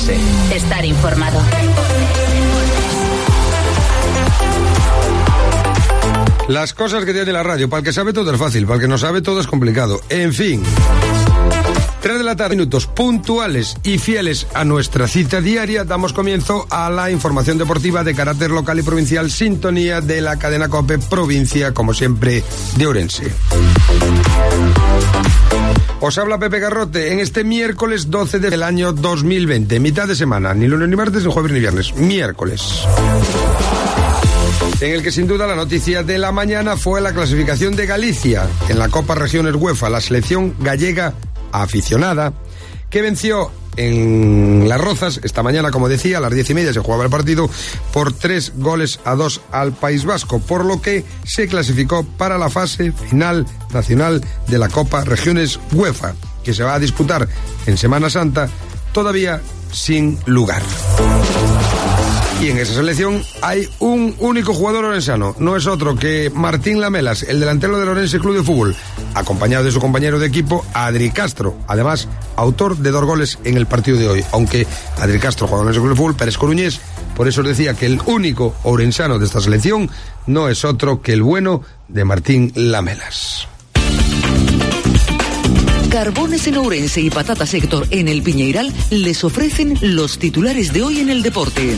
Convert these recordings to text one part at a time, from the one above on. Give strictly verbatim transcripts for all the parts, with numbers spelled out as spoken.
Ourense. Estar informado. Las cosas que tiene la radio. Para el que sabe todo es fácil, para el que no sabe todo es complicado. En fin. Tres de la tarde, minutos puntuales y fieles a nuestra cita diaria, damos comienzo a la información deportiva de carácter local y provincial, sintonía de la cadena COPE, provincia, como siempre, de Ourense. Os habla Pepe Garrote en este miércoles doce del año dos mil veinte, mitad de semana, ni lunes ni martes, ni jueves ni viernes, miércoles. En el que sin duda la noticia de la mañana fue la clasificación de Galicia en la Copa Regiones UEFA, la selección gallega aficionada, que venció en Las Rozas esta mañana, como decía, a las diez y media se jugaba el partido, por tres goles a dos al País Vasco, por lo que se clasificó para la fase final nacional de la Copa Regiones UEFA, que se va a disputar en Semana Santa, todavía sin lugar. Y en esa selección hay un único jugador orensano, no es otro que Martín Lamelas, el delantero del Ourense Club de Fútbol, acompañado de su compañero de equipo, Adri Castro, además autor de dos goles en el partido de hoy, aunque Adri Castro juega en el Ourense Club de Fútbol, Pérez Coruñés, por eso os decía que el único orensano de esta selección no es otro que el bueno de Martín Lamelas. Carbones en Ourense y Patatas Héctor en el Piñeiral les ofrecen los titulares de hoy en el deporte.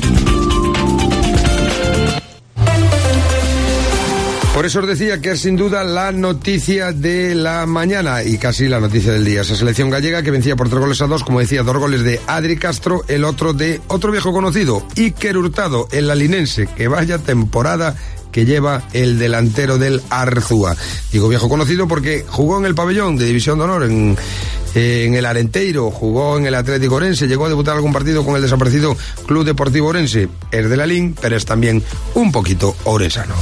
Por eso os decía que es sin duda la noticia de la mañana y casi la noticia del día. Esa selección gallega que vencía por tres goles a dos, como decía, dos goles de Adri Castro, el otro de otro viejo conocido, Iker Hurtado, el lalinense, que vaya temporada que lleva el delantero del Arzúa. Digo viejo conocido porque jugó en el pabellón de División de Honor, en, eh, en el Arenteiro, jugó en el Atlético Ourense, llegó a debutar algún partido con el desaparecido Club Deportivo Ourense. Es de la Lin, pero es también un poquito orensano.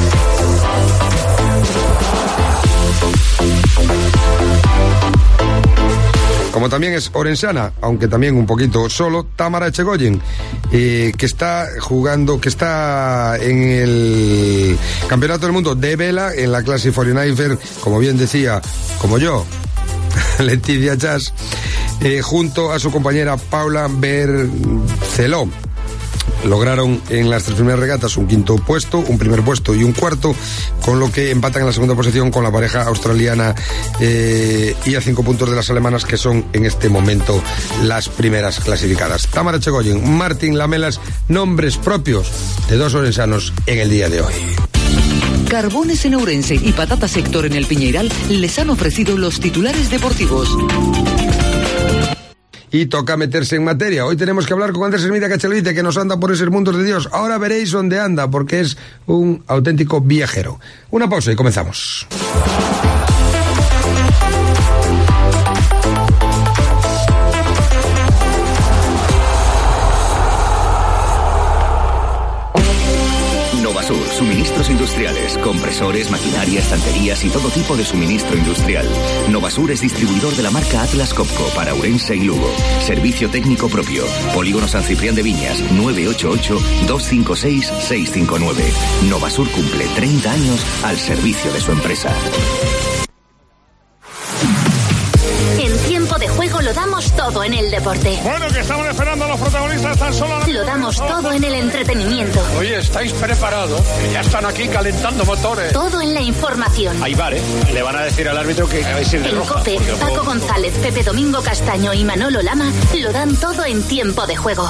Como también es orensana, aunque también un poquito solo, Tamara Echegoyen, eh, que está jugando, que está en el Campeonato del Mundo de Vela, en la clase cuarenta y nueve, como bien decía, como yo, Leticia Chas, eh, junto a su compañera Paula Berceló. Lograron en las tres primeras regatas un quinto puesto, un primer puesto y un cuarto, con lo que empatan en la segunda posición con la pareja australiana eh, y a cinco puntos de las alemanas, que son en este momento las primeras clasificadas. Tamara Echegoyen, Martín Lamelas, nombres propios de dos orensanos en el día de hoy. Carbones en Ourense y Patatas Héctor en el Piñeiral les han ofrecido los titulares deportivos. Y toca meterse en materia. Hoy tenemos que hablar con Andrés Hermida Cachalvite, que nos anda por esos mundos de Dios. Ahora veréis dónde anda, porque es un auténtico viajero. Una pausa y comenzamos. Novasur, suministros industriales, compresores, maquinaria, estanterías y todo tipo de suministro industrial. Novasur es distribuidor de la marca Atlas Copco para Ourense y Lugo. Servicio técnico propio. Polígono San Ciprián de Viñas, nueve ocho ocho, dos cinco seis, seis cinco nueve. Novasur cumple treinta años al servicio de su empresa. Lo damos todo en el deporte. Bueno, que estamos esperando a los protagonistas tan solo. Lo damos todo en el entretenimiento. Oye, ¿estáis preparados? Que ya están aquí calentando motores. Todo en la información. Ahí vale. Le van a decir al árbitro que vais a ir de en roja. COPE, Paco juego... González, Pepe Domingo Castaño y Manolo Lama lo dan todo en tiempo de juego.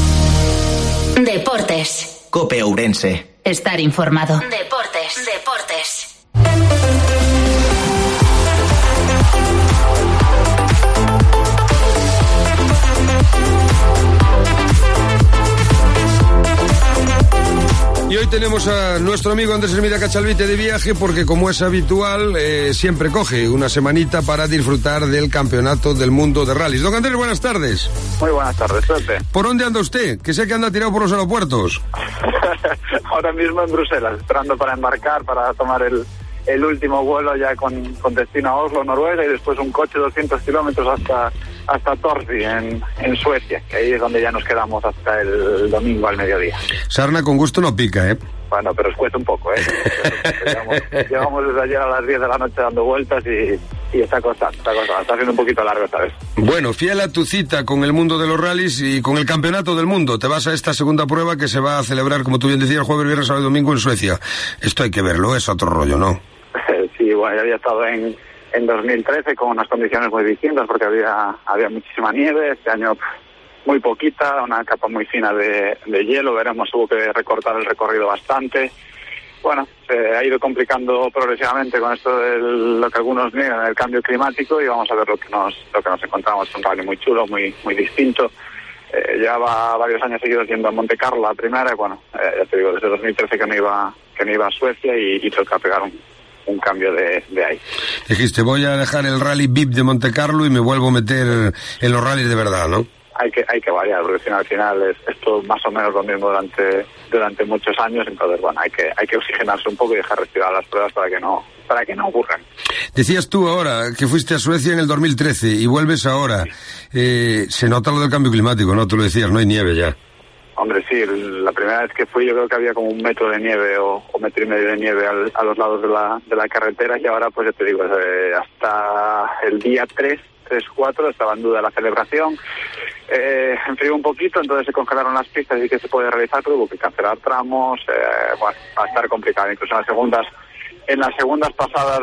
Deportes. COPE Ourense. Estar informado. Deportes. Deportes. Y hoy tenemos a nuestro amigo Andrés Hermida Cachalvite de viaje, porque como es habitual, eh, siempre coge una semanita para disfrutar del Campeonato del Mundo de Rallys. Don Andrés, buenas tardes. Muy buenas tardes, Pepe. ¿Por dónde anda usted? Que sé que anda tirado por los aeropuertos. Ahora mismo en Bruselas, esperando para embarcar, para tomar el, el último vuelo ya con, con destino a Oslo, Noruega, y después un coche de doscientos kilómetros hasta, hasta Torsi, en, en Suecia, que ahí es donde ya nos quedamos hasta el domingo al mediodía. Sarna con gusto no pica, ¿eh? Bueno, pero os cuesta un poco, ¿eh? Llevamos, llevamos desde ayer a las diez de la noche dando vueltas y, y está costando, está costando, está siendo un poquito largo esta vez. Bueno, fiel a tu cita con el mundo de los rallies y con el campeonato del mundo, te vas a esta segunda prueba que se va a celebrar, como tú bien decías, jueves, viernes, sábado y domingo en Suecia. Esto hay que verlo, es otro rollo, ¿no? Sí, bueno, yo había estado en, en dos mil trece con unas condiciones muy distintas porque había, había muchísima nieve, este año muy poquita, una capa muy fina de, de hielo, veremos, hubo que recortar el recorrido bastante. Bueno, se ha ido complicando progresivamente con esto de lo que algunos niegan, el cambio climático, y vamos a ver lo que nos lo que nos encontramos. Un rally muy chulo, muy muy distinto. Eh, llevaba varios años seguidos yendo a Monte Carlo la primera, y bueno, eh, ya te digo, desde dos mil trece que no iba que no iba a Suecia y, y toca pegar un, un cambio de, de ahí. Dijiste, voy a dejar el rally V I P de Monte Carlo y me vuelvo a meter en los rallies de verdad, ¿no? Hay que hay que variar, porque al final es, es todo más o menos lo mismo durante durante muchos años, entonces bueno, hay que hay que oxigenarse un poco y dejar respirar las pruebas para que no para que no ocurran. Decías tú ahora que fuiste a Suecia en el dos mil trece y vuelves ahora. Eh, se nota lo del cambio climático, ¿no? Tú lo decías, no hay nieve ya. Hombre, sí, la primera vez que fui yo creo que había como un metro de nieve o, o metro y medio de nieve al, a los lados de la de la carretera, y ahora pues ya te digo, eh, hasta el día tres, tres, cuatro estaba en duda la celebración. Eh, enfrió un poquito, entonces se congelaron las pistas y que se puede realizar, pero hubo que cancelar tramos, eh, bueno, va a estar complicado. Incluso en las segundas, en las segundas pasadas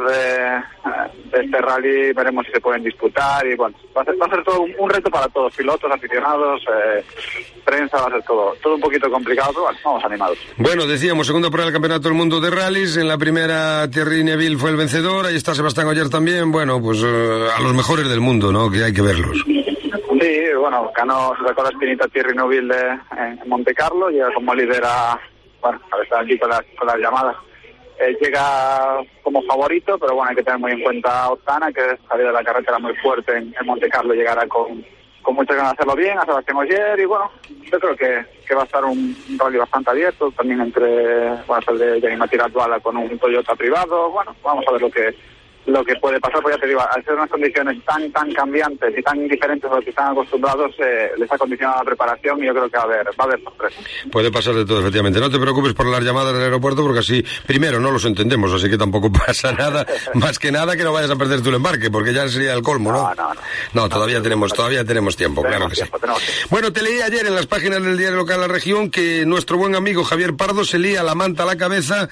de, de este rally veremos si se pueden disputar, y bueno, va a ser, va a ser todo un, un reto para todos, pilotos, aficionados, eh, prensa, va a ser todo, todo un poquito complicado, pero bueno, vamos animados. Bueno, decíamos, segunda prueba del Campeonato del Mundo de Rallys, en la primera Thierry Neuville fue el vencedor, ahí está Sebastián Ogier también, bueno, pues uh, a los mejores del mundo, ¿no? Que hay que verlos. Sí, bueno, ganó, se sacó la espinita Thierry Neuville en Monte Carlo, llega como líder a, bueno, a ver, está aquí con, la, con las llamadas, eh, llega como favorito, pero bueno, hay que tener muy en cuenta a Ottana, que salió de la carretera muy fuerte en, en Monte Carlo, llegará con, con muchas ganas de hacerlo bien, a Sebastián Ogier, y bueno, yo creo que, que va a estar un, un rally bastante abierto, también entre, bueno, el de Yanni Tiratwala con un Toyota privado, bueno, vamos a ver lo que lo que puede pasar, porque ya te digo, al ser unas condiciones tan tan cambiantes y tan diferentes a lo que están acostumbrados, eh, les ha condicionado la preparación, y yo creo que va a haber, va a haber sorpresa. Puede pasar de todo, efectivamente. No te preocupes por las llamadas del aeropuerto, porque así, primero, no los entendemos, así que tampoco pasa nada, más que nada que no vayas a perder tu embarque, porque ya sería el colmo, ¿no? No, no, no. No, todavía no, tenemos, no, todavía tenemos tiempo, tenemos claro que tiempo, sí. tenemos tiempo. Bueno, te leí ayer en las páginas del diario local La Región que nuestro buen amigo Javier Pardo se lía la manta a la cabeza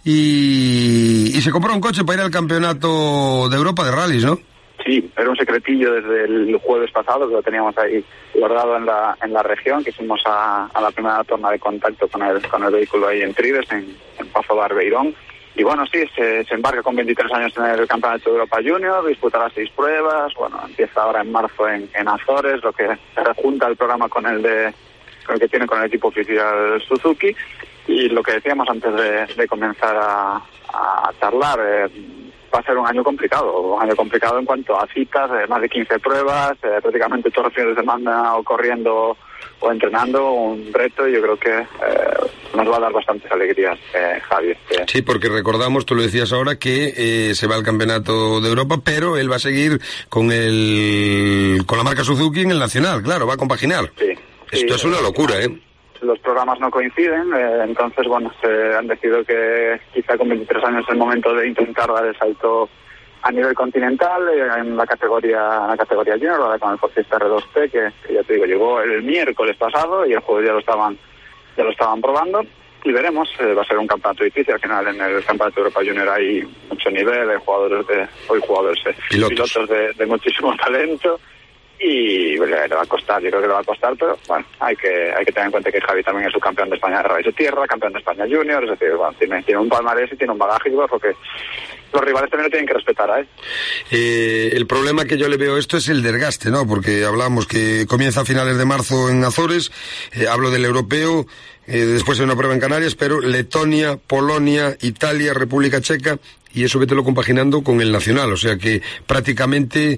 y, y se compró un coche para ir al campeonato de Europa de rallies, ¿no? Sí, era un secretillo desde el jueves pasado, que lo teníamos ahí guardado en la en la región, que fuimos a, a la primera toma de contacto con el con el vehículo ahí en Trides, en, en Pazo Barbeirón. Y bueno, sí, se, se embarca con veintitrés años en el Campeonato de Europa Junior, disputará seis pruebas, bueno, empieza ahora en marzo en, en Azores, lo que se rejunta el programa con el de con el que tiene con el equipo oficial Suzuki. Y lo que decíamos antes de, de comenzar a, a charlar, eh, va a ser un año complicado, un año complicado en cuanto a citas, eh, más de quince pruebas, eh, prácticamente todos los fines de semana o corriendo o entrenando, un reto, y yo creo que eh, nos va a dar bastantes alegrías, eh, Javi. Este. Sí, porque recordamos, tú lo decías ahora, que eh, se va al Campeonato de Europa, pero él va a seguir con el con la marca Suzuki en el Nacional, claro, va a compaginar. Sí. Esto sí, es una locura, ¿eh? Los programas no coinciden, eh, entonces, bueno, se han decidido que quizá con veintitrés años es el momento de intentar dar el salto a nivel continental, eh, en la categoría en la categoría junior, ahora con el Ford Fiesta R dos T, que, que ya te digo, llegó el miércoles pasado y el jueves ya lo estaban ya lo estaban probando, y veremos, eh, va a ser un campeonato difícil. Al final en el Campeonato de Europa Junior hay mucho nivel, hay jugadores de, hoy jugadores, eh, pilotos, pilotos de, de muchísimo talento, y bueno, le va a costar, yo creo que le va a costar, pero bueno, hay que hay que tener en cuenta que Javi también es un campeón de España de rallies de tierra, campeón de España junior, es decir, bueno, tiene, tiene un palmarés y tiene un bagaje, y porque los rivales también lo tienen que respetar a él. Eh, el problema que yo le veo a esto es el desgaste, ¿no? Porque hablamos que comienza a finales de marzo en Azores, eh, hablo del europeo, eh, después hay una prueba en Canarias, pero Letonia, Polonia, Italia, República Checa, y eso vételo compaginando con el Nacional, o sea que prácticamente,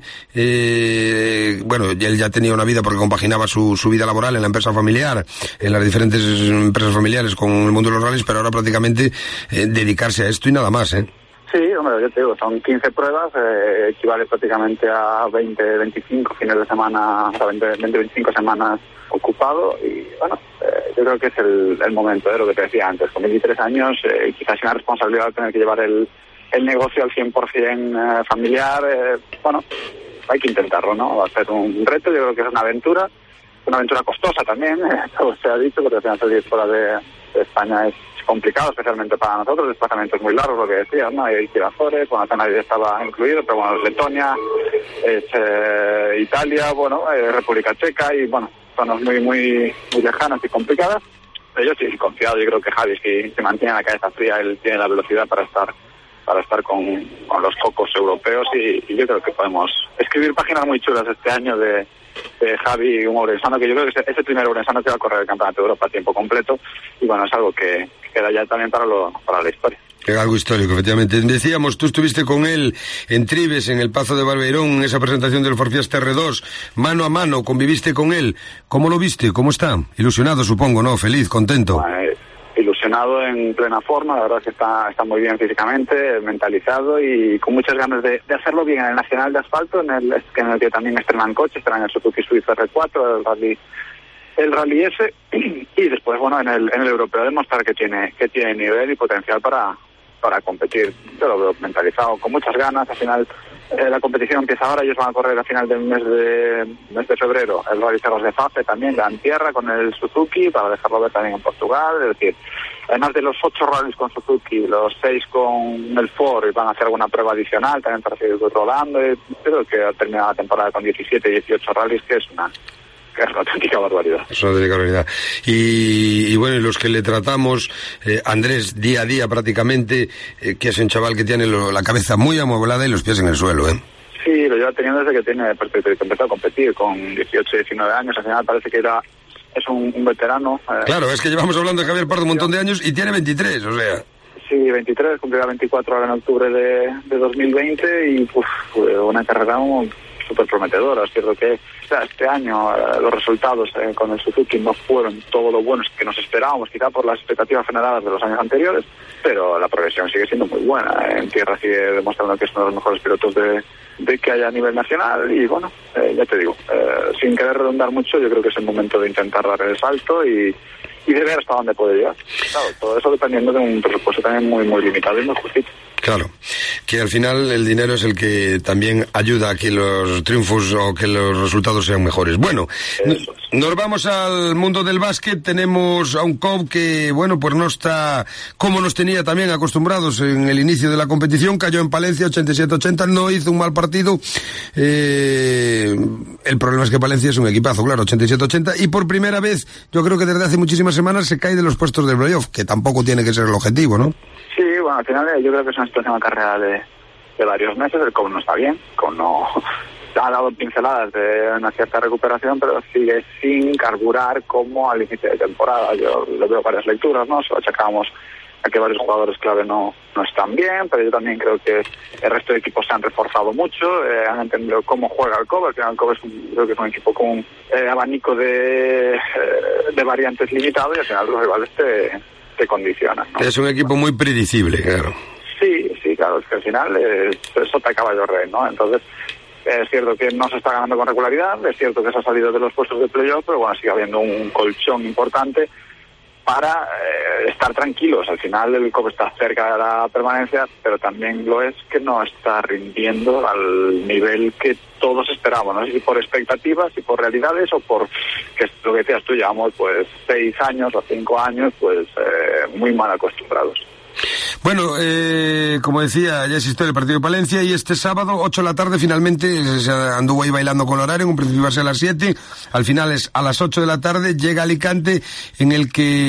eh, bueno, él ya tenía una vida porque compaginaba su, su vida laboral en la empresa familiar, en las diferentes empresas familiares con el mundo de los rallies, pero ahora prácticamente eh, dedicarse a esto y nada más, ¿eh? Sí, hombre, yo te digo, son quince pruebas, eh, equivale prácticamente a veinte, veinticinco fines de semana, o sea, veinte, veinticinco semanas ocupado, y bueno, eh, yo creo que es el, el momento de lo que te decía antes. Con veintitrés años, eh, quizás una responsabilidad de tener que llevar el, el negocio al cien por ciento eh, familiar. Eh, bueno, hay que intentarlo, ¿no? Va a ser un reto, yo creo que es una aventura, una aventura costosa también, eh, todo se ha dicho, porque al final salir fuera de, de España es complicado, especialmente para nosotros, desplazamientos muy largos, lo que decías, ¿no? Hay que ir a Azores, bueno, Canarias estaba incluido, pero bueno, es Letonia, es eh, Italia, bueno, eh, República Checa y bueno, zonas muy, muy, muy lejanas y complicadas. Pero yo sí, confiado, yo creo que Javi, si se mantiene la cabeza fría, él tiene la velocidad para estar para estar con, con los focos europeos y, y yo creo que podemos escribir páginas muy chulas este año de, de Javi, un ourensano, que yo creo que es el primer ourensano que va a correr el Campeonato de Europa a tiempo completo y bueno, es algo que, que queda ya también para, lo, para la historia. Algo histórico, efectivamente. Decíamos, tú estuviste con él en Tribes, en el Pazo de Barbeirón, en esa presentación del Forfiesta erre dos, mano a mano, conviviste con él. ¿Cómo lo viste? ¿Cómo está? Ilusionado, supongo, ¿no? Feliz, contento. Bueno, eh, ilusionado, en plena forma, la verdad es que está, está muy bien físicamente, mentalizado y con muchas ganas de, de hacerlo bien en el Nacional de Asfalto, en el, en el que también estrenan coches, estrenan el Suzuki Swift erre cuatro, el Rally el Rally S, y después, bueno, en el, en el Europeo demostrar que tiene, que tiene nivel y potencial para para competir. Yo lo veo mentalizado, con muchas ganas. Al final eh, la competición empieza ahora, ellos van a correr a final del mes de mes de febrero el Rally Cerros de Fafe también, ya en tierra con el Suzuki, para dejarlo ver también en Portugal. Es decir, además de los ocho rallies con Suzuki, los seis con el Ford, y van a hacer alguna prueba adicional también para seguir rodando. Creo que ha terminado la temporada con diecisiete, dieciocho rallies, que es una que es una auténtica barbaridad. Es una auténtica barbaridad. Y, y bueno, y los que le tratamos, eh, Andrés, día a día prácticamente, eh, que es un chaval que tiene lo, la cabeza muy amueblada y los pies en el suelo, ¿eh? Sí, lo lleva teniendo desde que tiene, desde que empezó a competir, con dieciocho, diecinueve años. Al final parece que era es un, un veterano. Eh. Claro, es que llevamos hablando de Javier Pardo un montón de años y tiene veintitrés, o sea... Sí, veintitrés, cumplirá veinticuatro ahora en octubre de, de dos mil veinte y uf, fue una carrera súper prometedora. Es cierto que o sea, este año eh, los resultados eh, con el Suzuki no fueron todo lo buenos que nos esperábamos, quizá por las expectativas generadas de los años anteriores, pero la progresión sigue siendo muy buena. En tierra sigue demostrando que es uno de los mejores pilotos de, de que haya a nivel nacional y bueno, eh, ya te digo, eh, sin querer redundar mucho, yo creo que es el momento de intentar dar el salto y y de ver hasta dónde puede llegar. Claro, todo eso dependiendo de un presupuesto también muy muy limitado y muy justito. Claro, que al final el dinero es el que también ayuda a que los triunfos o que los resultados sean mejores. Bueno, es. Nos vamos al mundo del básquet. Tenemos a un C O B que, bueno, pues no está como nos tenía también acostumbrados en el inicio de la competición. Cayó en Palencia ochenta y siete ochenta, no hizo un mal partido. Eh, el problema es que Palencia es un equipazo, claro, ochenta y siete ochenta, y por primera vez, yo creo que desde hace muchísimas semanas se cae de los puestos del playoff, que tampoco tiene que ser el objetivo, ¿no? Sí, bueno, al final yo creo que es una situación de carrera de, de varios meses. El C O B no está bien, C O B no ha dado pinceladas de una cierta recuperación, pero sigue sin carburar como al inicio de temporada. Yo le veo varias lecturas, ¿no? Se lo achacamos a que varios jugadores clave no, no están bien, pero yo también creo que el resto de equipos se han reforzado mucho, eh, han entendido cómo juega el C O B. Al final el C O B es un, creo que es un equipo con un eh, abanico de, eh, de variantes limitado y al final los rivales te, te condicionan, ¿no? Es un equipo muy predecible, claro. Sí, sí, claro, es que al final es, es sota caballo rey, ¿no? Entonces, es cierto que no se está ganando con regularidad, es cierto que se ha salido de los puestos de playoff, pero bueno, sigue habiendo un colchón importante para eh, estar tranquilos. Al final el C O B está cerca de la permanencia, pero también lo es que no está rindiendo al nivel que todos esperábamos, no sé si por expectativas, si por realidades o por, que es lo que decías tú, llevamos pues seis años o cinco años pues eh, muy mal acostumbrados. Bueno, eh, como decía, ya existió el partido de Palencia y este sábado, ocho de la tarde, finalmente se anduvo ahí bailando con el horario. En un principio iba a ser a las siete, al final es a las ocho de la tarde, llega Alicante, en el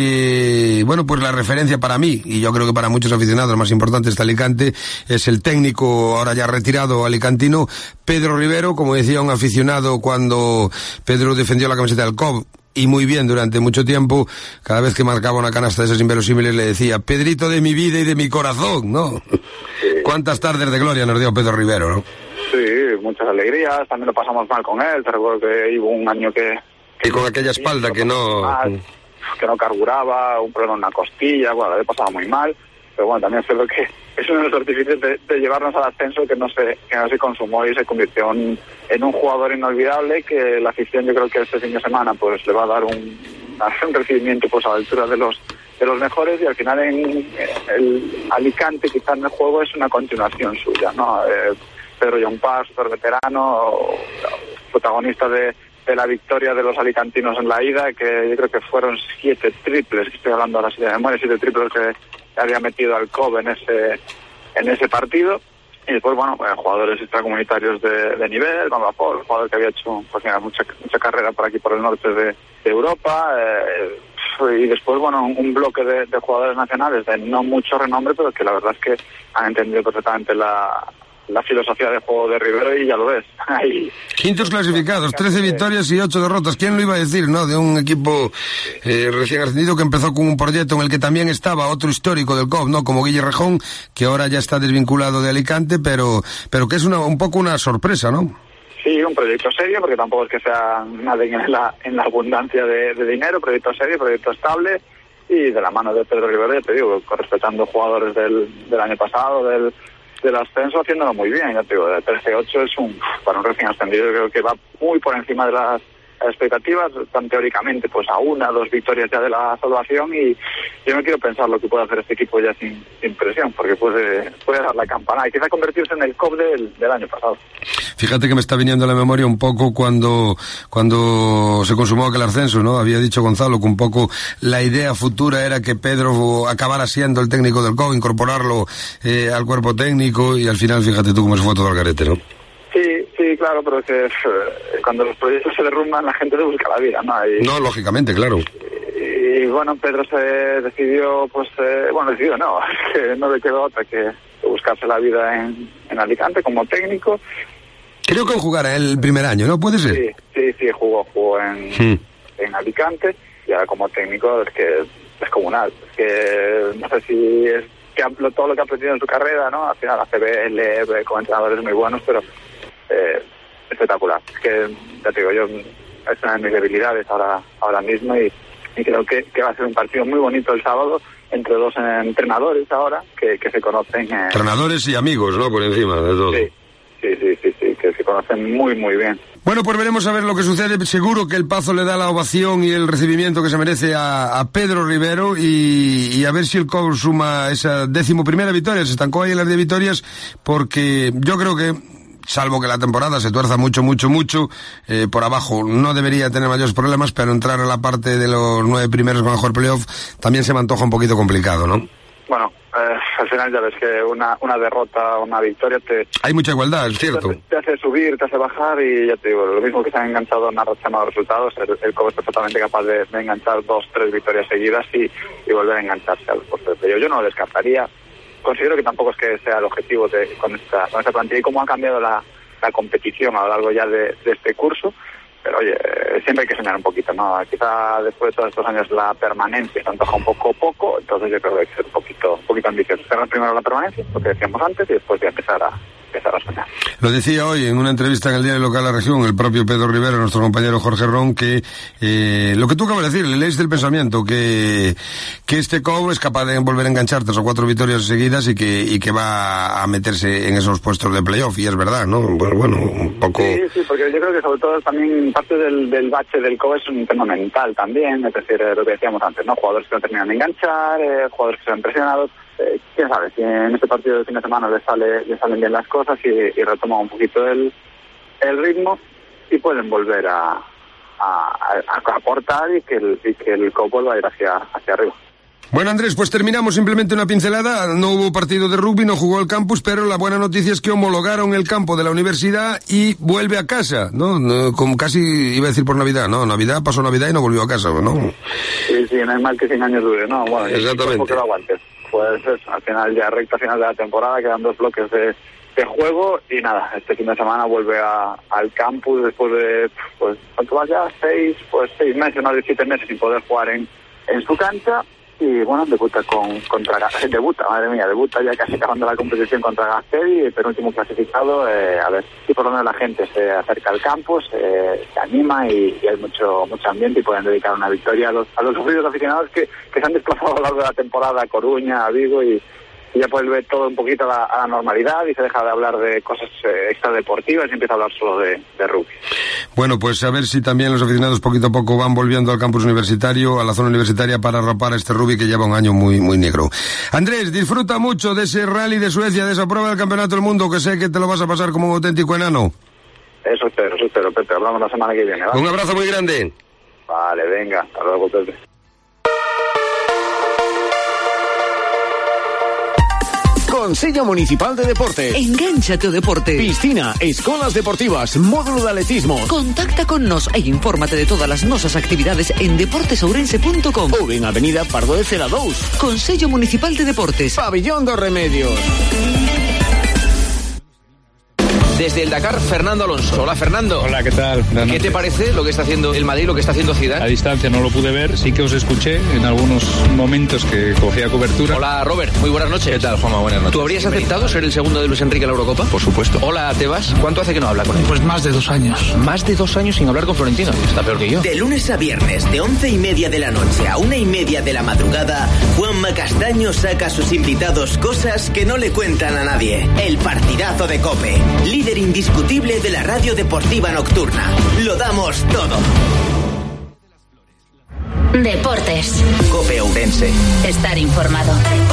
que, bueno, pues la referencia para mí, y yo creo que para muchos aficionados más importante está Alicante, es el técnico, ahora ya retirado, alicantino, Pedro Rivero. Como decía un aficionado cuando Pedro defendió la camiseta del C O B, y muy bien durante mucho tiempo, cada vez que marcaba una canasta de esas inverosímiles le decía, Pedrito de mi vida y de mi corazón, ¿no? Sí. ¿Cuántas tardes de gloria nos dio Pedro Rivero, no? Sí, muchas alegrías, también lo pasamos mal con él, te recuerdo que hubo un año que... que y con aquella espalda que no... Mal, que no carburaba, un problema en una costilla, bueno, le pasaba muy mal, pero bueno, también es cierto que es uno de los artífices de, de llevarnos al ascenso que no se que no se consumó y se convirtió en, en un jugador inolvidable que la afición yo creo que este fin de semana pues le va a dar un hacer un recibimiento pues a la altura de los de los mejores, y al final en el Alicante quizás en el juego es una continuación suya, ¿no? Eh, Pedro Llompart, super veterano, protagonista de, de la victoria de los alicantinos en la ida, que yo creo que fueron siete triples, estoy hablando ahora sí de memoria, siete triples que había metido al C O B en ese en ese partido. Y después, bueno, pues, jugadores extracomunitarios de, de nivel, Van Paul, jugador que había hecho pues, mucha mucha carrera por aquí, por el norte de, de Europa. Eh, y después, bueno, un, un bloque de, de jugadores nacionales de no mucho renombre, pero que la verdad es que han entendido perfectamente la, la filosofía de juego de Rivero, y ya lo ves. Ahí. Quintos clasificados, trece victorias y ocho derrotas. ¿Quién lo iba a decir, no? De un equipo eh, recién ascendido que empezó con un proyecto en el que también estaba otro histórico del C O B, ¿no? Como Guille Rejón, que ahora ya está desvinculado de Alicante, pero pero que es una, un poco una sorpresa, ¿no? Sí, un proyecto serio, porque tampoco es que sea nadie en la, en la abundancia de, de dinero, proyecto serio, proyecto estable, y de la mano de Pedro Rivero, ya te digo, respetando jugadores del, del año pasado, del, del ascenso, haciéndolo muy bien, ya te digo, de trece ocho es un, para un recién ascendido, creo que va muy por encima de las expectativas, tan teóricamente pues a una, dos victorias ya de la salvación, y yo no quiero pensar lo que puede hacer este equipo ya sin, sin presión, porque puede, puede dar la campana y quizá convertirse en el C O B del, del año pasado. Fíjate que me está viniendo a la memoria un poco cuando cuando se consumó aquel ascenso, ¿no? Había dicho Gonzalo que un poco la idea futura era que Pedro acabara siendo el técnico del C O B, incorporarlo eh, al cuerpo técnico, y al final fíjate tú cómo se fue todo al garete, ¿no? Sí, sí, claro, pero es que eh, cuando los proyectos se derrumban la gente se busca la vida, ¿no? Y, no, lógicamente, claro. Y, y bueno, Pedro se decidió, pues, eh, bueno, decidió no, que no le quedó otra que buscarse la vida en, en Alicante como técnico. Creo que jugara el primer año, ¿no? ¿Puede ser? Sí, sí, sí, jugó, jugó en, sí. en Alicante, y ahora como técnico es que es comunal, es que no sé si es que todo lo que ha aprendido en su carrera, ¿no? Al final hace B L, con entrenadores muy buenos, pero Eh, espectacular. Es que, ya te digo, yo es una de mis debilidades ahora ahora mismo, y, y creo que, que va a ser un partido muy bonito el sábado entre dos entrenadores ahora que, que se conocen. Eh, entrenadores y amigos, ¿no? Por encima de todo. Sí, sí, sí, sí, sí, que se conocen muy, muy bien. Bueno, pues veremos a ver lo que sucede. Seguro que el Pazo le da la ovación y el recibimiento que se merece a, a Pedro Rivero, y, y a ver si el C O B suma esa décimo primera victoria. Se estancó ahí en las diez victorias, porque yo creo que, salvo que la temporada se tuerza mucho, mucho, mucho, eh, por abajo no debería tener mayores problemas, pero entrar en la parte de los nueve primeros con mejor playoff también se me antoja un poquito complicado, ¿no? Bueno, eh, al final ya ves que una, una derrota o una victoria te... Hay mucha igualdad, es cierto. Te, te hace subir, te hace bajar, y ya te digo, lo mismo que se han enganchado en una racha de malos resultados, el, el C O B es perfectamente capaz de, de enganchar dos, tres victorias seguidas y, y volver a engancharse al puesto de playoff. Yo no lo descartaría. Considero que tampoco es que sea el objetivo de, con, esta, con esta plantilla, y cómo ha cambiado la, la competición a lo largo ya de, de este curso. Pero oye, siempre hay que soñar un poquito, ¿no? Quizá después de todos estos años la permanencia se antoja un poco poco, entonces yo creo que hay que ser un poquito, un poquito ambicioso. Cerrar primero la permanencia, lo que decíamos antes, y después ya empezar a, empezar a soñar. Lo decía hoy en una entrevista en el diario local La Región el propio Pedro Rivero, nuestro compañero Jorge Ron, que eh, lo que tú acabas de decir, le lees del pensamiento, que, que este C O B es capaz de volver a enganchar tres o cuatro victorias seguidas, y que, y que va a meterse en esos puestos de playoff, y es verdad, ¿no? Pues bueno, un poco... Sí, sí, porque yo creo que sobre todo también parte del, del bache del C O B es un tema mental también, es decir, eh, lo que decíamos antes, ¿no? Jugadores que no terminan de enganchar, eh, jugadores que se ven presionados. Eh, quién sabe si en este partido de fin de semana le sale le salen bien las cosas, y, y retoma un poquito el, el ritmo, y pueden volver a, a, a aportar, y que el, y que el C O B vuelva a ir hacia, hacia arriba. Bueno, Andrés, pues terminamos simplemente una pincelada. No hubo partido de rugby, no jugó el campus, pero la buena noticia es que homologaron el campo de la universidad y vuelve a casa, ¿no? no como casi iba a decir por Navidad, ¿no? Navidad, pasó Navidad y no volvió a casa, ¿no? Sí, sí, no es mal que cien años dure, ¿no? Bueno, exactamente. Que lo aguantes. Pues eso, al final ya recta final de la temporada, quedan dos bloques de, de juego, y nada, este fin de semana vuelve a, al campus después de, pues, ¿cuánto más ya? Seis, pues seis meses, más de siete meses sin poder jugar en, en su cancha. Y bueno, debuta con contra debuta, madre mía, debuta ya casi acabando la competición contra Gasteiz, el penúltimo clasificado. Eh, a ver si por lo menos la gente se acerca al campus, eh, se anima, y, y hay mucho mucho ambiente, y pueden dedicar una victoria a los a los sufridos aficionados que, que se han desplazado a lo largo de la temporada a Coruña, a Vigo, y, y ya vuelve todo un poquito a la, a la normalidad, y se deja de hablar de cosas eh, extradeportivas y empieza a hablar solo de, de rugby. Bueno, pues a ver si también los aficionados poquito a poco van volviendo al campus universitario, a la zona universitaria, para arropar a este rugby que lleva un año muy muy negro. Andrés, disfruta mucho de ese rally de Suecia, de esa prueba del Campeonato del Mundo, que sé que te lo vas a pasar como un auténtico enano. Eso espero, eso espero, Pepe. Hablamos la semana que viene, ¿vale? Un abrazo muy grande. Vale, venga, hasta luego, Pepe. Consello Municipal de Deportes. Engánchate ao deporte. Piscina, escolas deportivas, módulo de atletismo. Contacta con nos e infórmate de todas as nosas actividades en deportes ourense punto com ou en Avenida Pardo de Cela dous. Consello Municipal de Deportes. Pabellón dos Remedios. Desde el Dakar, Fernando Alonso. Hola, Fernando. Hola, ¿qué tal? Buenas ¿Qué te parece lo que está haciendo el Madrid, lo que está haciendo Zidane? A distancia no lo pude ver, sí que os escuché en algunos momentos que cogía cobertura. Hola, Robert, muy buenas noches. ¿Qué tal, Juanma? Buenas noches. ¿Tú habrías aceptado ser el segundo de Luis Enrique en la Eurocopa? Por supuesto. Hola, Tebas. ¿Cuánto hace que no habla con él? Pues más de dos años. Más de dos años sin hablar con Florentino. Está peor que yo. De lunes a viernes, de once y media de la noche a una y media de la madrugada, Juanma Castaño saca a sus invitados cosas que no le cuentan a nadie. El partidazo de COPE, líder indiscutible de la radio deportiva nocturna. Lo damos todo. Deportes. COPE Ourense. Estar informado.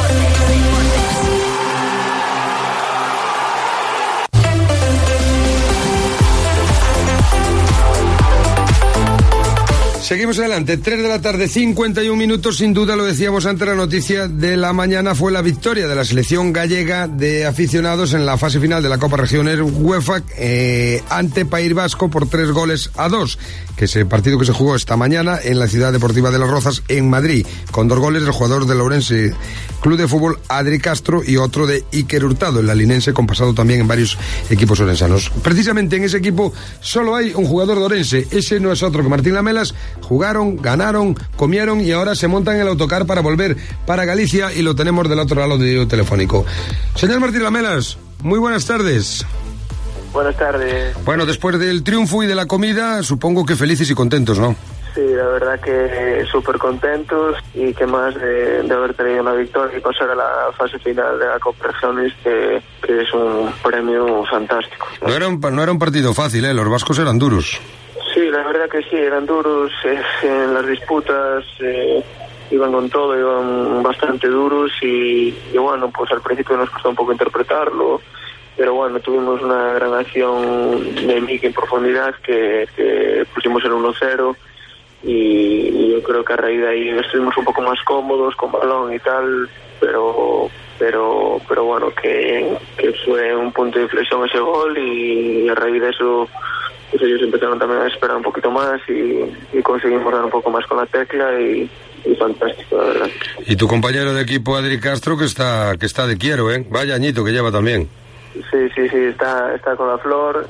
Seguimos adelante, tres de la tarde, cincuenta y un minutos, sin duda lo decíamos antes, la noticia de la mañana fue la victoria de la selección gallega de aficionados en la fase final de la Copa Regiones UEFA eh, ante País Vasco por tres goles a dos, que es el partido que se jugó esta mañana en la Ciudad Deportiva de Las Rozas, en Madrid, con dos goles del jugador del Ourense Club de Fútbol, Adri Castro, y otro de Iker Hurtado, el alinense, con pasado también en varios equipos orensanos. Precisamente en ese equipo solo hay un jugador de Ourense, ese no es otro que Martín Lamelas. Jugaron, ganaron, comieron y ahora se montan en el autocar para volver para Galicia, y lo tenemos del otro lado del telefónico. Señor Martín Lamelas, muy buenas tardes. Buenas tardes. Bueno, después del triunfo y de la comida, supongo que felices y contentos, ¿no? Sí, la verdad que súper contentos, y que más de, de haber tenido una victoria y pasar a la fase final de la Copa Regiones, que, que es un premio fantástico. No era un, no era un partido fácil, ¿eh? Los vascos eran duros. Sí, la verdad que sí, eran duros eh, en las disputas, eh, iban con todo, iban bastante duros, y, y bueno, pues al principio nos costó un poco interpretarlo, pero bueno, tuvimos una gran acción de Miki en profundidad que, que pusimos el uno cero, y, y yo creo que a raíz de ahí estuvimos un poco más cómodos con balón y tal, pero pero pero bueno, que, que fue un punto de inflexión ese gol, y a raíz de eso pues ellos empezaron también a esperar un poquito más, y, y conseguimos dar un poco más con la tecla, y, y fantástico, la verdad. Y tu compañero de equipo, Adri Castro, que está que está de quiero, ¿eh? Vaya añito que lleva también. Sí, sí, sí, está está con la flor,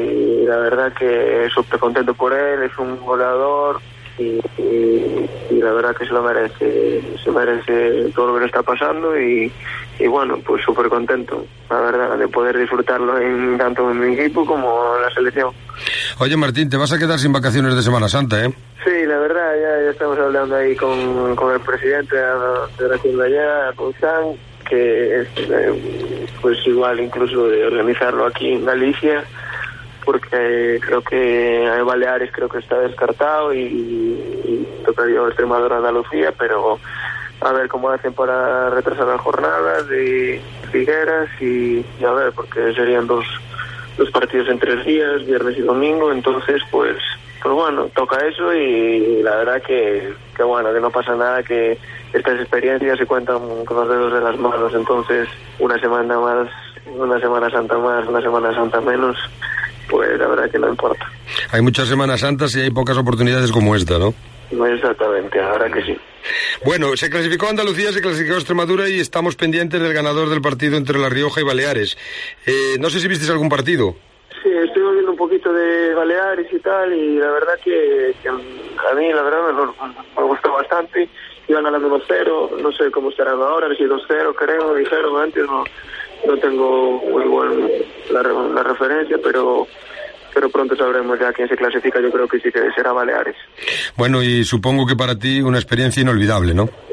y la verdad que súper contento por él, es un goleador, y, y, y la verdad que se lo merece, se merece todo lo que le está pasando, y, y bueno, pues súper contento, la verdad, de poder disfrutarlo en, tanto en mi equipo como en la selección. Oye, Martín, te vas a quedar sin vacaciones de Semana Santa, ¿eh? Sí, la verdad, ya, ya estamos hablando ahí con, con el presidente de la Federación de allá, con San, que es, eh, pues igual incluso de organizarlo aquí en Galicia, porque creo que hay Baleares, creo que está descartado, y, y tocaría Extremadura, Andalucía, pero a ver cómo hacen para retrasar las jornadas de Figueras, y, y a ver, porque serían dos, dos partidos en tres días, viernes y domingo, entonces pues pues bueno, toca eso, y la verdad que, que bueno, que no pasa nada, que estas experiencias se cuentan con los dedos de las manos, entonces una semana más, una Semana Santa más, una Semana Santa menos, pues la verdad que no importa. Hay muchas Semanas Santas y hay pocas oportunidades como esta, ¿no? Exactamente, ahora que sí. Bueno, se clasificó Andalucía, se clasificó Extremadura, y estamos pendientes del ganador del partido entre La Rioja y Baleares. Eh, no sé si visteis algún partido. Sí, estoy viendo un poquito de Baleares y tal, y la verdad que, que a mí la verdad me, me gustó bastante. Iban ganando dos cero, no sé cómo estarán ahora, si dos cero creo, dijeron antes, no no tengo muy buena la, la referencia, pero pero pronto sabremos ya quién se clasifica. Yo creo que sí que será Baleares. Bueno, y supongo que para ti una experiencia inolvidable, ¿no? Sí,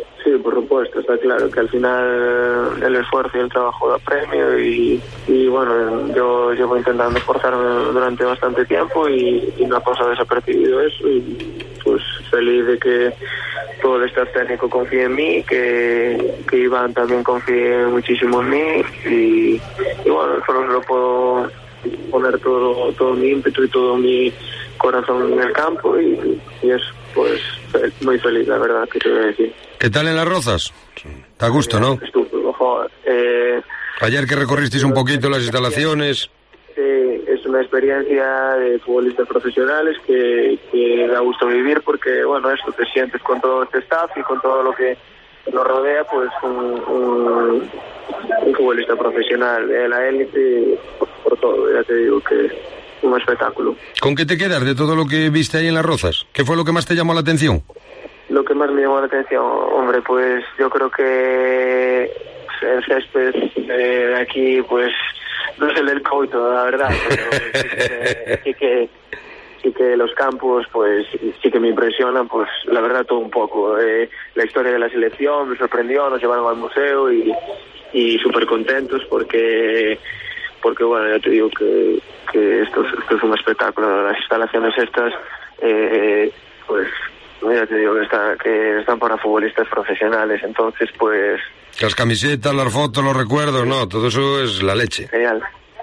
por supuesto, está claro que al final el esfuerzo y el trabajo da premio y, y bueno, yo llevo intentando esforzarme durante bastante tiempo y, y no ha pasado desapercibido eso y pues feliz de que todo el staff técnico confíe en mí, que, que Iván también confíe muchísimo en mí y, y bueno, solo lo puedo poner todo, todo mi ímpetu y todo mi corazón en el campo y, y es pues muy feliz, la verdad, que te voy a decir. ¿Qué tal en Las Rozas? Da gusto, ¿no? Estúpido, joder. Eh, Ayer que recorristeis un poquito las instalaciones. Sí, es una experiencia de futbolistas profesionales que, que da gusto vivir porque, bueno, esto te sientes con todo este staff y con todo lo que nos rodea, pues un, un, un futbolista profesional de la élite por, por todo, ya te digo que un espectáculo. ¿Con qué te quedas de todo lo que viste ahí en Las Rozas? ¿Qué fue lo que más te llamó la atención? Lo que más me llamó la atención, hombre, pues yo creo que el césped de eh, aquí, pues no es el del Couto, la verdad, pero sí que, sí que sí que los campos, pues sí que me impresionan, pues la verdad todo un poco. Eh, la historia de la selección me sorprendió, nos llevaron al museo y, y súper contentos porque, porque bueno, ya te digo que, que esto, esto es un espectáculo. Las instalaciones estas, eh, pues ya te digo que, está, que están para futbolistas profesionales, entonces pues... Las camisetas, las fotos, los recuerdos, no, todo eso es la leche. Genial.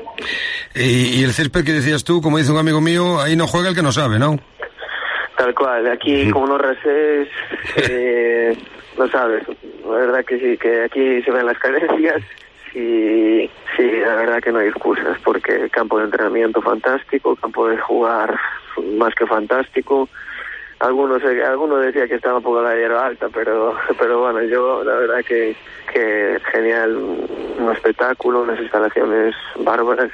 Y, y el césped que decías tú, como dice un amigo mío, ahí no juega el que no sabe, ¿no? Tal cual, aquí como no reces, eh, no sabes, la verdad que sí, que aquí se ven las carencias y sí, la verdad que no hay excusas, porque campo de entrenamiento fantástico, campo de jugar más que fantástico. Algunos algunos decía que estaba un poco la hierba alta, pero pero bueno, yo la verdad que, que genial, un espectáculo, unas instalaciones bárbaras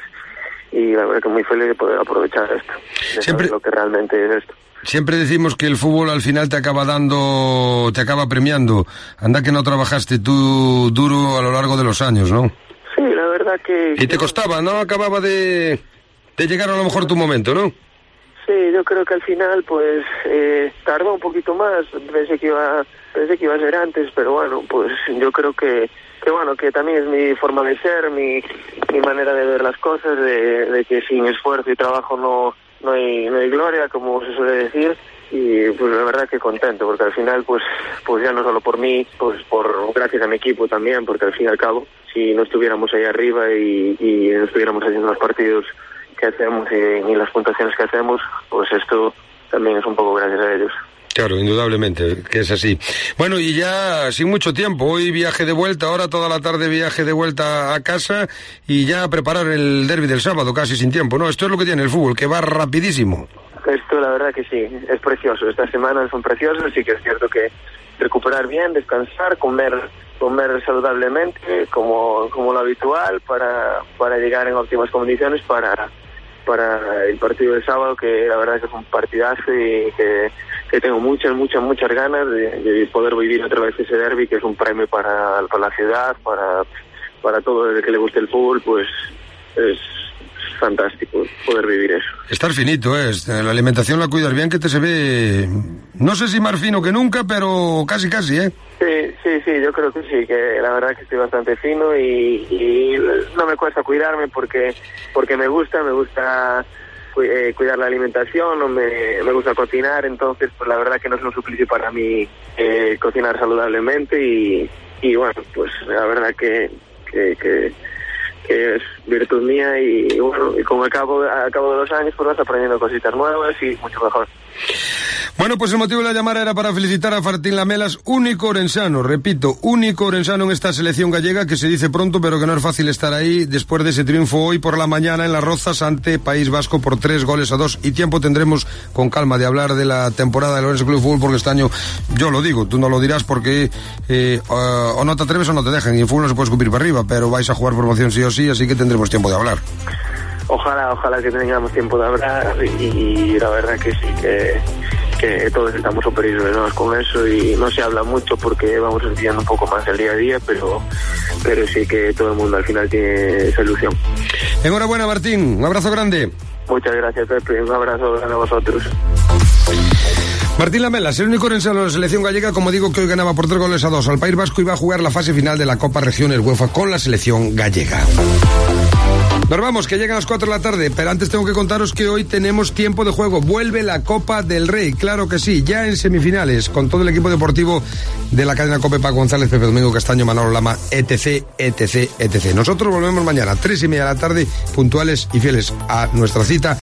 y la verdad que muy feliz de poder aprovechar esto, de Siempre... saber lo que realmente es esto. Siempre decimos que el fútbol al final te acaba dando, te acaba premiando. Anda que no trabajaste tú duro a lo largo de los años, ¿no? Sí, la verdad que... Y te costaba, ¿no? Acababa de, de llegar a lo mejor tu momento, ¿no? Sí, yo creo que al final pues eh, tardó un poquito más, pensé que iba pensé que iba a ser antes, pero bueno, pues yo creo que que bueno, que también es mi forma de ser, mi, mi manera de ver las cosas, de, de que sin esfuerzo y trabajo no no hay no hay gloria, como se suele decir, y pues la verdad que contento, porque al final pues pues ya no solo por mí, pues por gracias a mi equipo también, porque al fin y al cabo si no estuviéramos ahí arriba y, y no estuviéramos haciendo los partidos que hacemos y, y las puntuaciones que hacemos, pues esto también es un poco gracias a ellos. Claro, indudablemente, que es así. Bueno, y ya sin mucho tiempo, hoy viaje de vuelta, ahora toda la tarde viaje de vuelta a casa y ya a preparar el derbi del sábado, casi sin tiempo, ¿no? Esto es lo que tiene el fútbol, que va rapidísimo. Esto la verdad que sí, es precioso, estas semanas son preciosas, sí que es cierto que recuperar bien, descansar, comer comer saludablemente, como como lo habitual, para para llegar en óptimas condiciones para para el partido del sábado, que la verdad es que es un partidazo y que, que tengo muchas, muchas, muchas ganas de, de poder vivir otra vez ese derbi, que es un premio para, para la ciudad, para, para todo el que le guste el fútbol, pues es fantástico poder vivir eso. Estar finito, ¿eh? La alimentación la cuidas bien, que te se ve, no sé si más fino que nunca, pero casi, casi, ¿eh? Sí, sí, sí, yo creo que sí, que la verdad que estoy bastante fino y, y no me cuesta cuidarme porque porque me gusta, me gusta eh, cuidar la alimentación, no me, me gusta cocinar, entonces pues la verdad que no es un suplicio para mí eh, cocinar saludablemente y, y bueno, pues la verdad que, que, que, que es virtud mía y, y bueno, y como al cabo, al cabo de los años pues vas aprendiendo cositas nuevas y mucho mejor. Bueno, pues el motivo de la llamada era para felicitar a Martín Lamelas, único orensano, repito, único orensano en esta selección gallega, que se dice pronto, pero que no es fácil estar ahí después de ese triunfo hoy por la mañana en Las Rozas ante País Vasco por tres goles a dos. Y tiempo tendremos con calma de hablar de la temporada del Ourense Club de Fútbol, porque este año, yo lo digo, tú no lo dirás porque eh, uh, o no te atreves o no te dejan, y en fútbol no se puede escupir para arriba, pero vais a jugar promoción sí o sí, así que tendremos tiempo de hablar. Ojalá, ojalá que tengamos tiempo de hablar y, y la verdad que sí, que, que todos estamos súper ilusionados con eso y no se habla mucho porque vamos estudiando un poco más el día a día, pero, pero sí que todo el mundo al final tiene esa ilusión. Enhorabuena, Martín, un abrazo grande. Muchas gracias, Pepe, un abrazo grande a vosotros. Martín Lamelas, el único orense de la selección gallega, como digo, que hoy ganaba por tres goles a dos al País Vasco y va a jugar la fase final de la Copa Regiones UEFA con la selección gallega. Nos vamos, que llegan las cuatro de la tarde, pero antes tengo que contaros que hoy tenemos tiempo de juego. Vuelve la Copa del Rey, claro que sí, ya en semifinales, con todo el equipo deportivo de la cadena COPE, Paco González, Pepe Domingo Castaño, Manolo Lama, etc, etc, etc. Nosotros volvemos mañana, tres y media de la tarde, puntuales y fieles a nuestra cita.